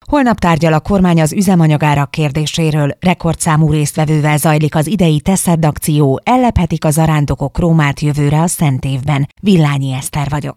Holnap tárgyal a kormány az üzemanyagárak kérdéséről. Rekordszámú résztvevővel zajlik az idei Teszed akció, ellephetik a zarándokok Rómát jövőre a Szent évben. Villányi Eszter vagyok.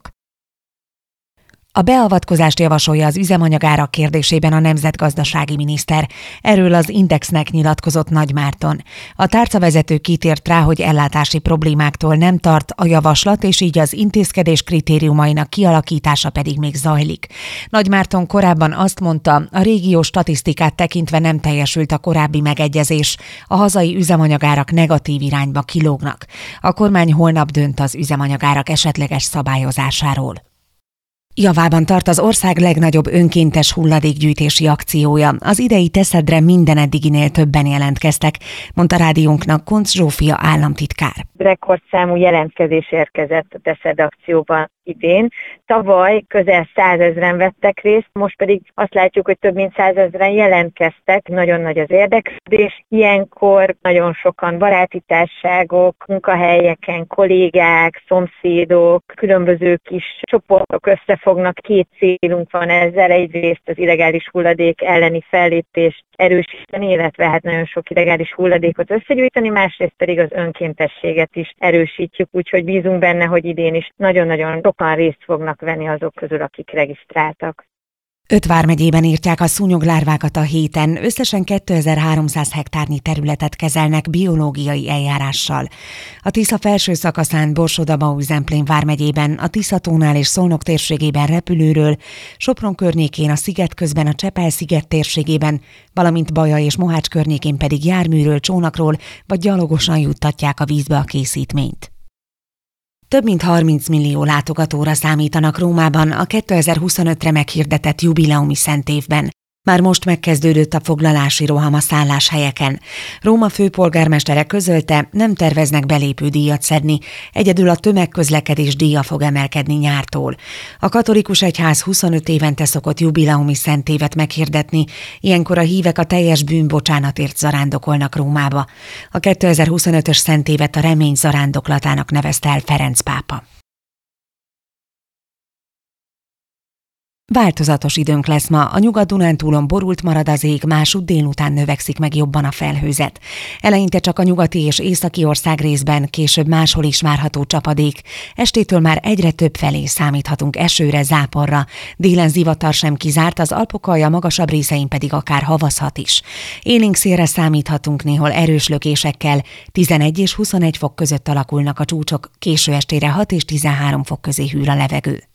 A beavatkozást javasolja az üzemanyagárak kérdésében a nemzetgazdasági miniszter. Erről az Indexnek nyilatkozott Nagy Márton. A tárcavezető kitért rá, hogy ellátási problémáktól nem tart a javaslat, és így az intézkedés kritériumainak kialakítása pedig még zajlik. Nagy Márton korábban azt mondta, a régiós statisztikát tekintve nem teljesült a korábbi megegyezés, a hazai üzemanyagárak negatív irányba kilógnak. A kormány holnap dönt az üzemanyagárak esetleges szabályozásáról. Javában tart az ország legnagyobb önkéntes hulladékgyűjtési akciója. Az idei Teszedre minden eddiginél többen jelentkeztek, mondta rádiónknak Koncz Zsófia államtitkár. Rekordszámú jelentkezés érkezett a Teszed akcióban idén. Tavaly közel 100 000 vettek részt, most pedig azt látjuk, hogy több mint 100 000 jelentkeztek, nagyon nagy az érdeklődés. Ilyenkor nagyon sokan baráti társaságok, munkahelyeken, kollégák, szomszédok, különböző kis csoportok összefognak. Két célunk van ezzel, egyrészt az illegális hulladék elleni fellépést erősíteni, illetve hát nagyon sok illegális hulladékot összegyűjteni, másrészt pedig az önkéntességet is erősítjük, úgyhogy bízunk benne, hogy idén is nagyon-nagyon sokan részt fognak venni azok közül, akik regisztráltak. 5 vármegyében írtják a szúnyoglárvákat a héten, összesen 2300 hektárnyi területet kezelnek biológiai eljárással. A Tisza felső szakaszán Borsod-Abaúj-Zemplén vármegyében, a Tiszatónál és Szolnok térségében repülőről, Sopron környékén, a sziget közben a Csepel-sziget térségében, valamint Baja és Mohács környékén pedig járműről, csónakról vagy gyalogosan juttatják a vízbe a készítményt. Több mint 30 millió látogatóra számítanak Rómában a 2025-re meghirdetett jubileumi szentévben. Már most megkezdődött a foglalási roham a szálláshelyeken. Róma főpolgármestere közölte, nem terveznek belépődíjat szedni, egyedül a tömegközlekedés díja fog emelkedni nyártól. A katolikus egyház 25 évente szokott jubileumi szentévet meghirdetni, ilyenkor a hívek a teljes bűnbocsánatért zarándokolnak Rómába. A 2025-ös szentévet a remény zarándoklatának nevezte el Ferenc pápa. Változatos időnk lesz ma, a Nyugat-Dunántúlon borult marad az ég, másút délután növekszik meg jobban a felhőzet. Eleinte csak a nyugati és északi ország részben, később máshol is várható csapadék. Estétől már egyre több felé számíthatunk esőre, záporra. Délen zivatar sem kizárt, az Alpokalja magasabb részein pedig akár havazhat is. Élénk szélre számíthatunk, néhol erős lökésekkel, 11 és 21 fok között alakulnak a csúcsok, késő estére 6 és 13 fok közé hűl a levegő.